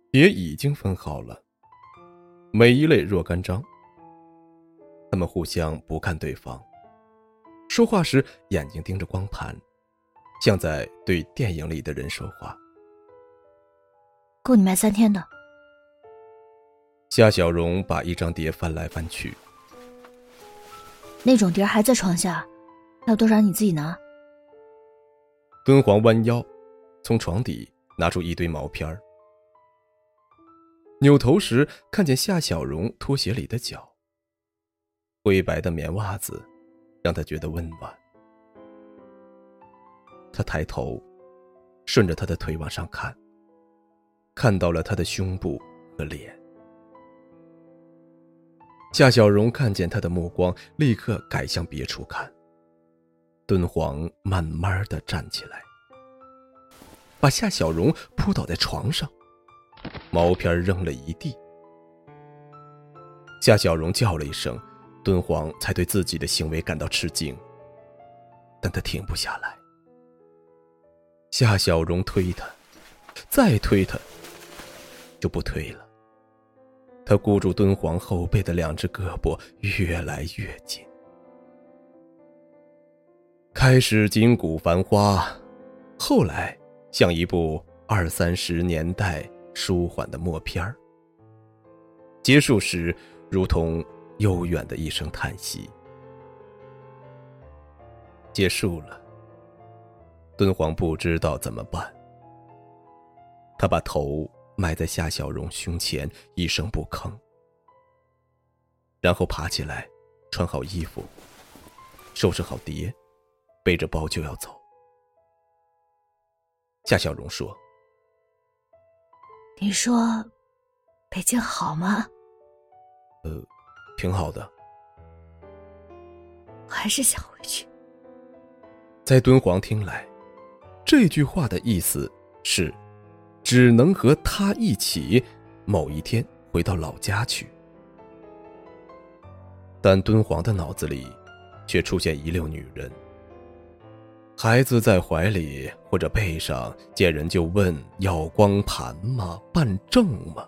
碟已经分好了，每一类若干张。他们互相不看对方，说话时眼睛盯着光盘，像在对电影里的人说话。 够你卖3天的。 夏小荣把一张碟翻来翻去。 那种碟还在床下，还有多少你自己拿。 敦煌弯腰，从床底拿出一堆毛片儿。扭头时看见夏小荣拖鞋里的脚，灰白的棉袜子让他觉得温暖。他抬头顺着他的腿往上看，看到了他的胸部和脸。夏小荣看见他的目光立刻改向别处看。敦煌慢慢地站起来，把夏小荣扑倒在床上，毛片扔了一地。夏小荣叫了一声，敦煌才对自己的行为感到吃惊，但他停不下来。夏小荣推他，再推他，就不推了。他箍住敦煌后背的2只胳膊越来越紧。开始筋骨繁花，后来像一部20-30年代舒缓的默片儿，结束时如同悠远的一声叹息。结束了，敦煌不知道怎么办。他把头埋在夏小荣胸前，一声不吭，然后爬起来，穿好衣服，收拾好碟，背着包就要走。夏小荣说： 你说北京好吗？ 挺好的。 我还是想回去。 在敦煌听来，这句话的意思是只能和他一起某一天回到老家去。但敦煌的脑子里却出现一溜女人，孩子在怀里或者背上，见人就问要光盘吗？办证吗？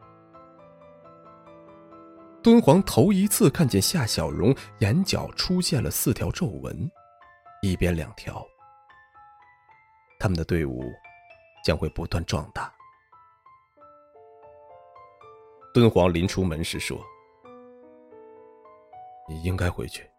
敦煌头一次看见夏小荣眼角出现了4条皱纹，一边2条。他们的队伍将会不断壮大。敦煌临出门时说：你应该回去。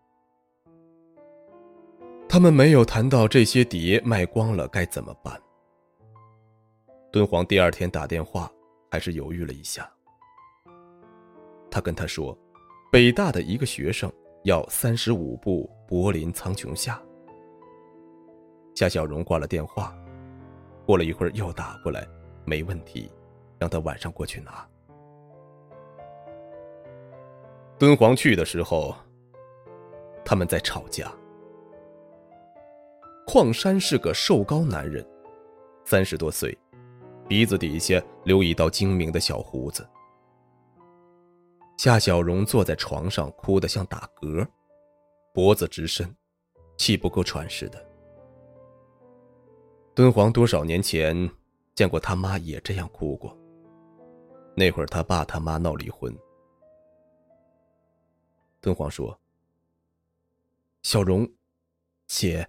他们没有谈到这些碟卖光了该怎么办。敦煌第2天打电话还是犹豫了一下。他跟他说，北大的一个学生要35部柏林苍穹下。夏小荣挂了电话，过了一会儿又打过来，没问题，让他晚上过去拿。敦煌去的时候，他们在吵架。矿山是个瘦高男人，30多岁，鼻子底下留一道精明的小胡子。夏小荣坐在床上哭得像打嗝，脖子直伸，气不够喘似的。敦煌多少年前见过他妈也这样哭过，那会儿他爸他妈闹离婚。敦煌说：小荣姐，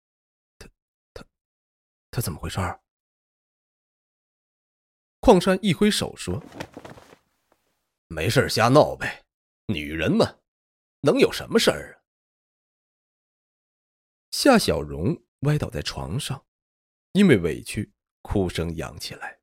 他怎么回事儿？矿山一挥手说：没事瞎闹呗，女人嘛，能有什么事儿啊？夏小荣歪倒在床上，因为委屈，哭声扬起来。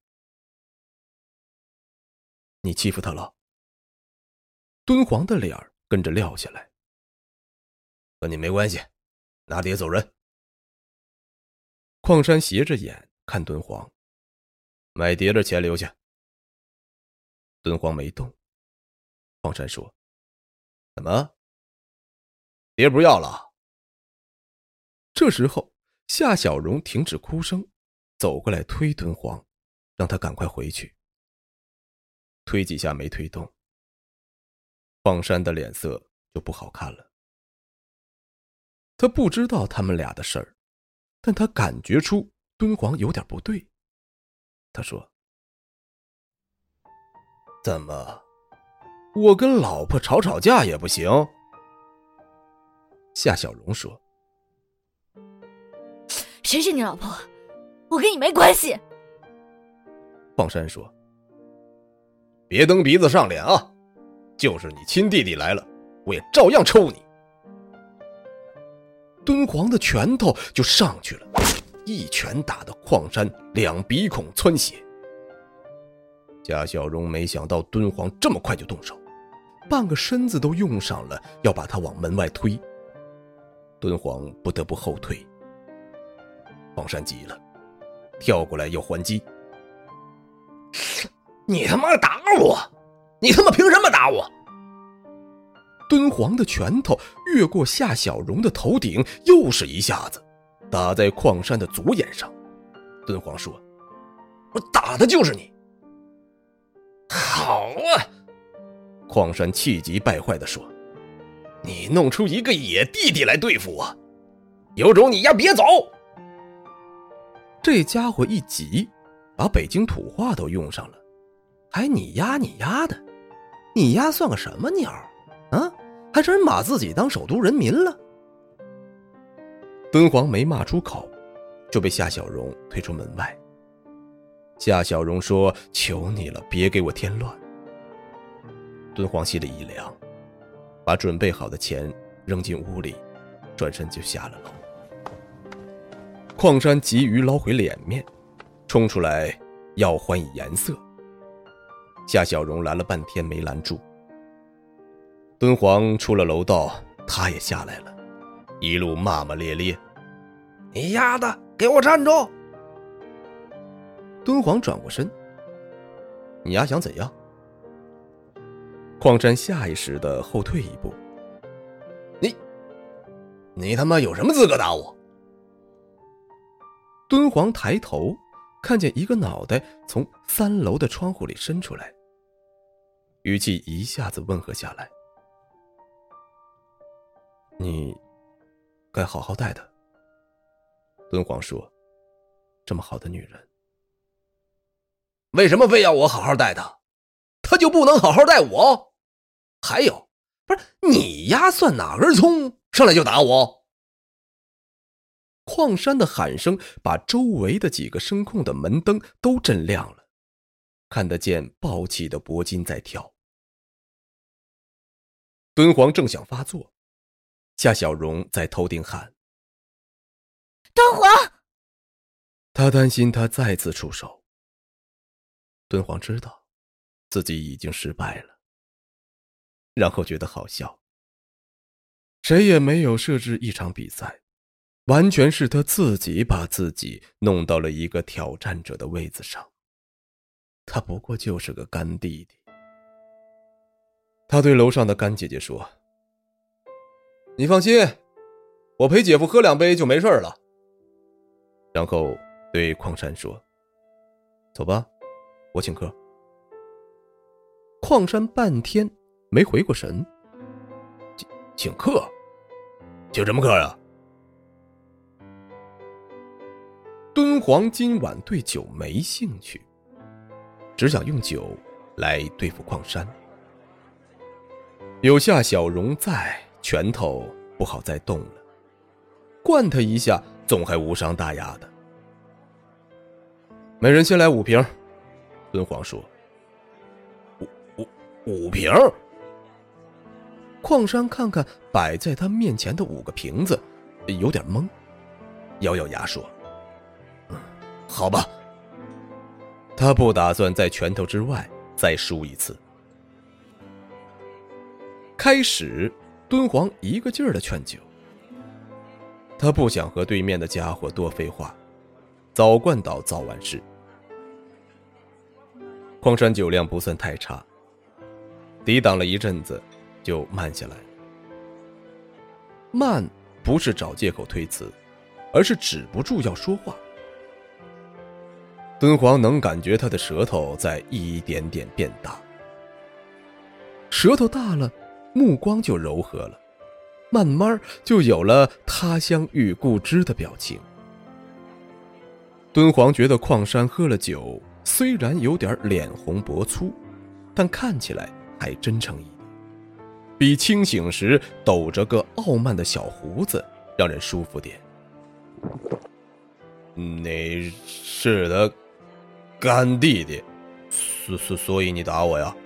你欺负他了？敦煌的脸跟着撂下来。和你没关系，拿碟走人。矿山斜着眼看敦煌，买碟的钱留下。敦煌没动。矿山说：怎么？碟不要了？这时候夏小荣停止哭声，走过来推敦煌，让他赶快回去。推几下没推动，矿山的脸色就不好看了。他不知道他们俩的事儿，但他感觉出敦煌有点不对。他说： 怎么，我跟老婆吵吵架也不行？夏小荣说。 谁是你老婆？我跟你没关系。 矿山说。别蹬鼻子上脸啊，就是你亲弟弟来了，我也照样抽你。敦煌的拳头就上去了，一拳打得矿山两鼻孔窜血。夏小荣没想到敦煌这么快就动手，半个身子都用上了，要把他往门外推。敦煌不得不后退。矿山急了，跳过来要还击。你他妈打我！你他妈凭什么打我？敦煌的拳头越过夏小荣的头顶，又是一下子打在矿山的左眼上。敦煌说：我打的就是你。好啊！矿山气急败坏地说：你弄出一个野弟弟来对付我，有种你丫别走！这家伙一急，把北京土话都用上了，还你丫你丫的，你丫算个什么鸟啊？还真把自己当首都人民了。敦煌没骂出口，就被夏小荣推出门外。夏小荣说：求你了，别给我添乱。敦煌心里一凉，把准备好的钱扔进屋里，转身就下了楼。矿山急于捞回脸面，冲出来要还以颜色。夏小荣拦了半天没拦住。敦煌出了楼道，他也下来了，一路骂骂咧咧：你丫的，给我站住！敦煌转过身：你丫想怎样？矿山下意识地后退一步：你他妈有什么资格打我？敦煌抬头看见一个脑袋从3楼的窗户里伸出来，语气一下子温和下来：你该好好待她。敦煌说：这么好的女人，为什么非要我好好待她？她就不能好好待我？还有，不是你丫算哪根葱，上来就打我？矿山的喊声把周围的几个声控的门灯都震亮了，看得见暴气的铂金在跳。敦煌正想发作，夏小荣在头顶喊： 敦煌！ 他担心他再次出手。敦煌知道自己已经失败了，然后觉得好笑。谁也没有设置一场比赛，完全是他自己把自己弄到了一个挑战者的位子上。他不过就是个干弟弟。他对楼上的干姐姐说：你放心，我陪姐夫喝2杯就没事了。然后对矿山说：走吧，我请客。矿山半天没回过神：请客？请什么客啊？敦煌今晚对酒没兴趣，只想用酒来对付矿山。有夏小荣在，拳头不好再动了，灌他一下总还无伤大雅的。每人先来5瓶。敦煌说。5瓶？矿山看看摆在他面前的5个瓶子，有点懵，咬咬牙说：好吧。他不打算在拳头之外再输一次。开始，敦煌一个劲儿地劝酒，他不想和对面的家伙多废话，早灌倒早完事。矿山酒量不算太差，抵挡了一阵子就慢下来。慢不是找借口推辞，而是止不住要说话。敦煌能感觉他的舌头在一点点变大，舌头大了，目光就柔和了，慢慢就有了他乡遇故知的表情。敦煌觉得矿山喝了酒，虽然有点脸红脖粗， 但看起来还真诚一点，比清醒时抖着个傲慢的小胡子让人舒服点。你是的干弟弟，所以你打我呀？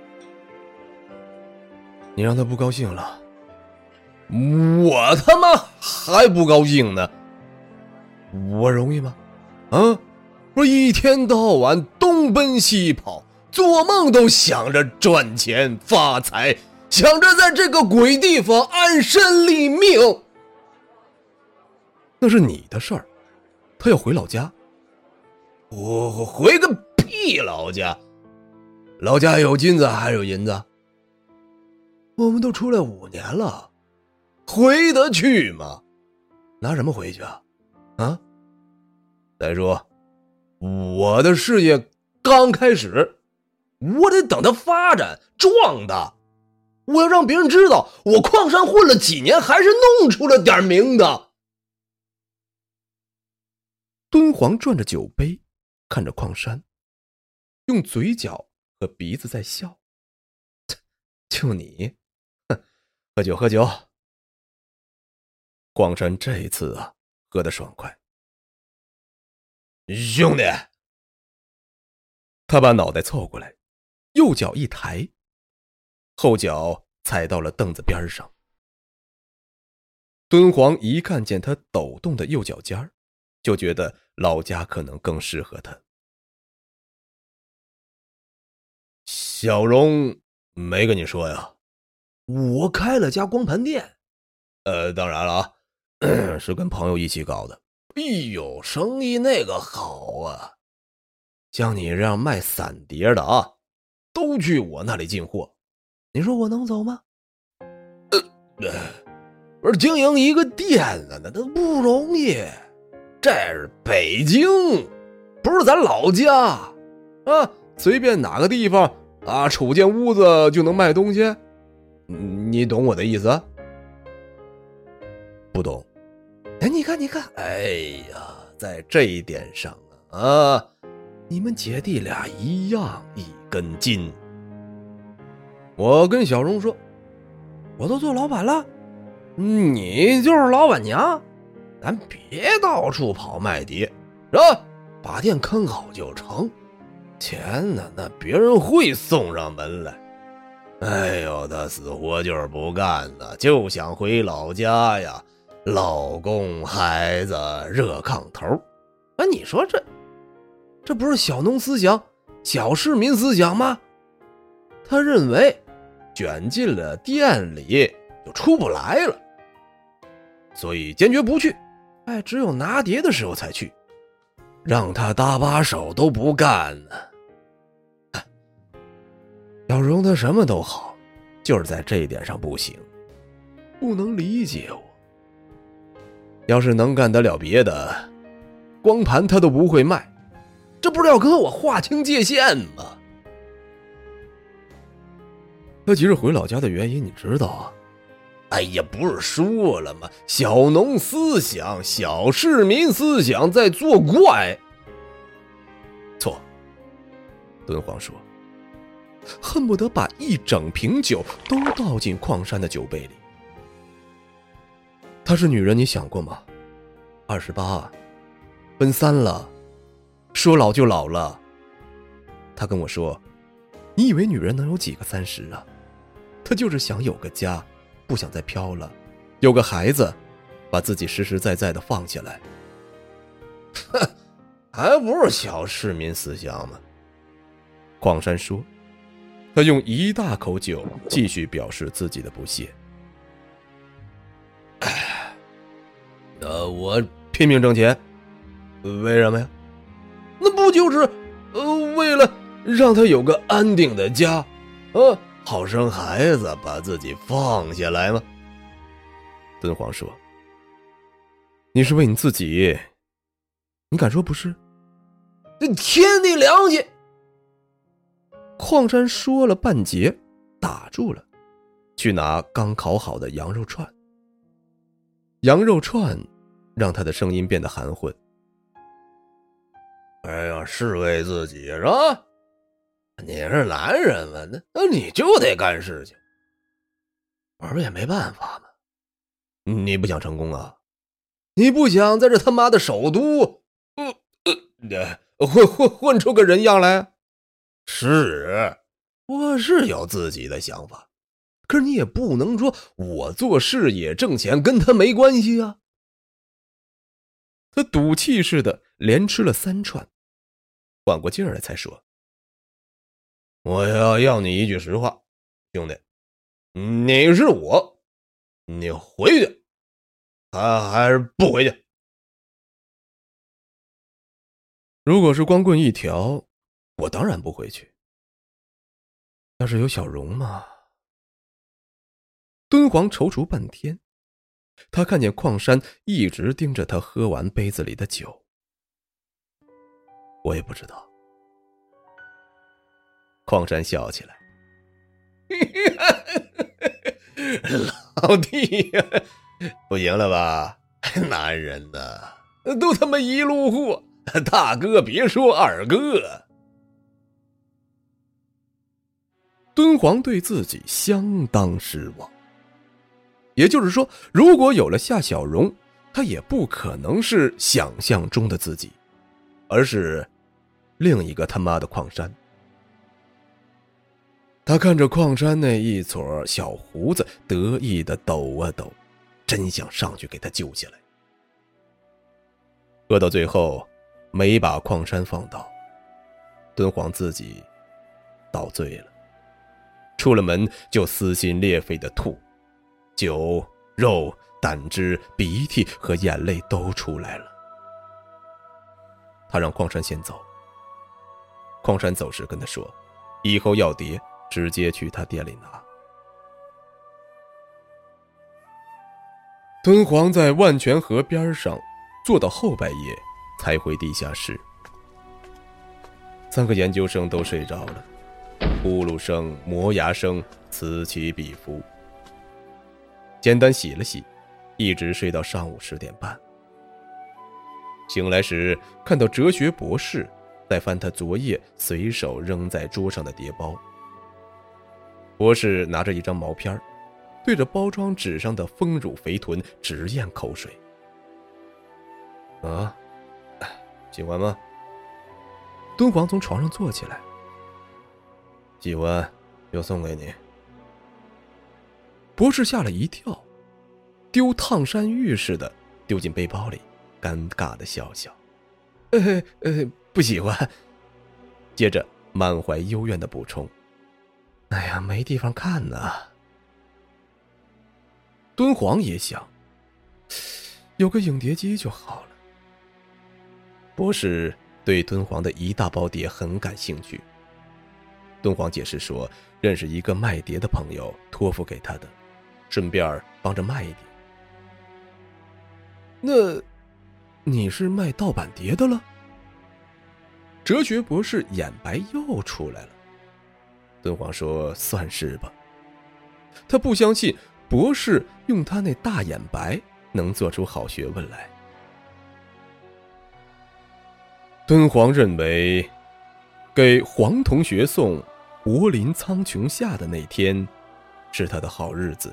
你让他不高兴了。我他妈还不高兴呢。我容易吗？啊，我一天到晚东奔西跑，做梦都想着赚钱发财，想着在这个鬼地方安身立命。那是你的事儿，他要回老家。我回个屁老家！老家有金子还是有银子？我们都出来5年了，回得去吗？拿什么回去啊？啊！再说，我的事业刚开始，我得等它发展壮大。我要让别人知道我矿山混了几年，还是弄出了点名的。敦煌转着酒杯，看着矿山，用嘴角和鼻子在笑。就你，喝酒喝酒。矿山这一次啊，喝得爽快。兄弟，他把脑袋凑过来，右脚一抬，后脚踩到了凳子边上。敦煌一看见他抖动的右脚尖儿，就觉得老家可能更适合他。小荣没跟你说呀？我开了家光盘店。当然了啊，是跟朋友一起搞的。哎呦，生意那个好啊！像你这样卖散碟的啊，都去我那里进货。你说我能走吗？不是经营一个店啊，那都不容易。这是北京，不是咱老家啊！随便哪个地方啊，杵间屋子就能卖东西。你懂我的意思？不懂。哎，你看，哎呀，在这一点上啊，你们姐弟俩一样一根筋。我跟小荣说，我都做老板了，你就是老板娘，咱别到处跑卖碟，是吧？把店坑好就成，钱呢，那别人会送上门来。哎呦，他死活就是不干呢，就想回老家呀。老公孩子热炕头啊，你说这不是小农思想小市民思想吗？他认为卷进了店里就出不来了，所以坚决不去。哎，只有拿碟的时候才去，让他搭把手都不干呢。小荣他什么都好，就是在这一点上不行，不能理解我。要是能干得了别的，光盘他都不会卖，这不是要跟我划清界限吗？他急着回老家的原因你知道啊？哎呀，不是说了吗？小农思想小市民思想在作怪。错，敦煌说，恨不得把一整瓶酒都倒进矿山的酒杯里。她是女人，你想过吗？28，奔3了，说老就老了。她跟我说，你以为女人能有几个30啊？她就是想有个家，不想再飘了，有个孩子，把自己实实在在的放下来。还不是小市民思想吗？矿山说，他用一大口酒继续表示自己的不屑。我拼命挣钱，为什么呀？那不就是为了让他有个安定的家，好生孩子，把自己放下来吗？敦煌说，你是为你自己，你敢说不是？天地良心！矿山说了半截，打住了，去拿刚烤好的羊肉串。羊肉串让他的声音变得含混。哎呀，是为自己是吧？ 你是男人嘛，那你就得干事情。我不也没办法吗？你不想成功啊？你不想在这他妈的首都，混出个人样来？是，我是有自己的想法，可是你也不能说我做事业挣钱跟他没关系啊。他赌气似的连吃了3串，缓过劲儿来才说：“我要你一句实话，兄弟，你是我，你回去，还是不回去？”如果是光棍一条，我当然不回去。要是有小荣嘛……敦煌踌躇半天，他看见矿山一直盯着他喝完杯子里的酒。我也不知道。矿山笑起来：“老弟呀，不行了吧？男人呐，都他妈一路货，大哥别说二哥。”敦煌对自己相当失望。也就是说，如果有了夏小荣，他也不可能是想象中的自己，而是另一个他妈的矿山。他看着矿山那一撮小胡子得意的抖啊抖，真想上去给他救下来。喝到最后没把矿山放倒，敦煌自己倒醉了，出了门就撕心裂肺的吐，酒、肉、胆汁、鼻涕和眼泪都出来了。他让矿山先走，矿山走时跟他说，以后要碟直接去他店里拿。敦煌在万泉河边上坐到后半夜才回地下室。3个研究生都睡着了，呼噜声、磨牙声此起彼伏。简单洗了洗，一直睡到上午10点半。醒来时看到哲学博士在翻他昨夜随手扔在桌上的碟包。博士拿着一张毛片，对着包装纸上的丰乳肥臀直咽口水。啊，喜欢吗？敦煌从床上坐起来。喜欢，就送给你。博士吓了一跳，丢烫山芋似的丢进背包里，尴尬的笑笑。不喜欢。接着满怀幽怨的补充，哎呀，没地方看呢。敦煌也想，有个影碟机就好了。博士对敦煌的一大包碟很感兴趣。敦煌解释说，认识一个卖碟的朋友托付给他的，顺便帮着卖一点。那你是卖盗版碟的了？哲学博士眼白又出来了。敦煌说，算是吧。他不相信博士用他那大眼白能做出好学问来。敦煌认为，给黄同学送柏林苍穹下的那天是他的好日子。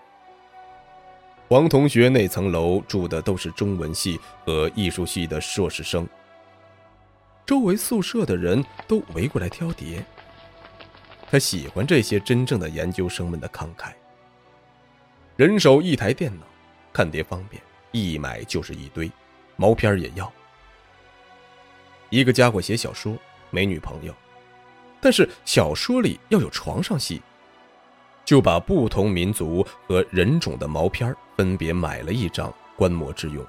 黄同学那层楼住的都是中文系和艺术系的硕士生，周围宿舍的人都围过来挑碟。他喜欢这些真正的研究生们的慷慨。人手一台电脑，看碟方便，一买就是一堆，毛片也要。一个家伙写小说，没女朋友，但是小说里要有床上戏，就把不同民族和人种的毛片分别买了一张观摩之用。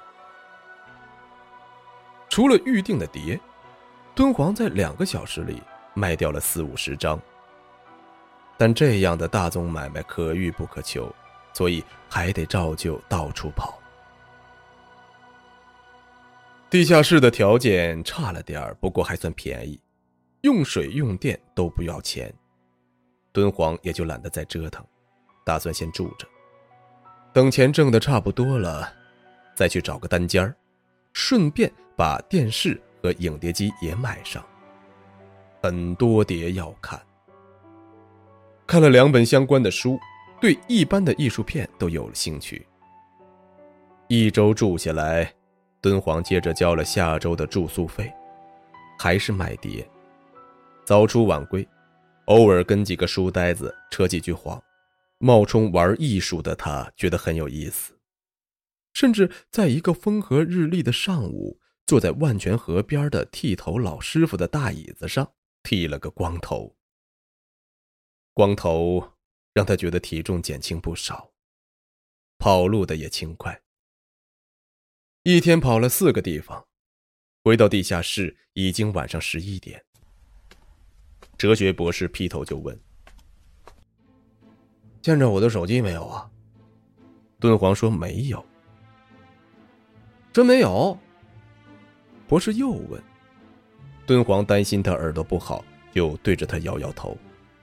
除了预定的碟，敦煌在2个小时里卖掉了40-50张。但这样的大宗买卖可遇不可求，所以还得照旧到处跑。地下室的条件差了点，不过还算便宜，用水用电都不要钱。敦煌也就懒得再折腾，打算先住着，等钱挣得差不多了，再去找个单间，顺便把电视和影碟机也买上。 很多叠要看。看了2本相关的书，对一般的艺术片都有了兴趣。1周住下来，敦煌接着交了下周的住宿费，还是买碟，早出晚归，偶尔跟几个书呆子扯几句话，冒充玩艺术的他觉得很有意思，甚至在一个风和日丽的上午，坐在万泉河边的剃头老师傅的大椅子上剃了个光头。光头让他觉得体重减轻不少，跑路的也轻快。一天跑了4个地方，回到地下室已经晚上11点。哲学博士劈头就问：见着我的手机没有啊？敦煌说没有。真没有？博士又问。敦煌担心他耳朵不好，就对着他摇摇头。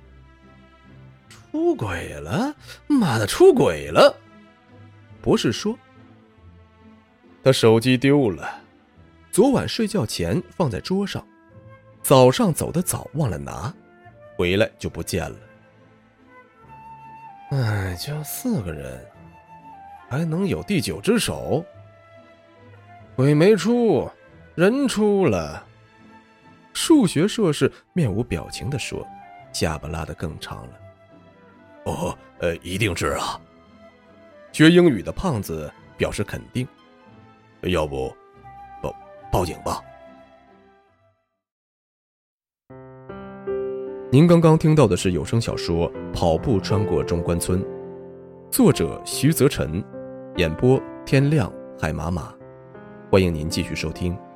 出轨了？妈的，出轨了！博士说。他手机丢了，昨晚睡觉前放在桌上，早上走得早忘了拿，回来就不见了。哎，就4个人，还能有第9只手？鬼没出，人出了。数学硕士面无表情地说，下巴拉得更长了。哦，一定是啊。学英语的胖子表示肯定。要不报警吧。您刚刚听到的是有声小说《跑步穿过中关村》，作者徐泽辰，演播天亮海马马。欢迎您继续收听。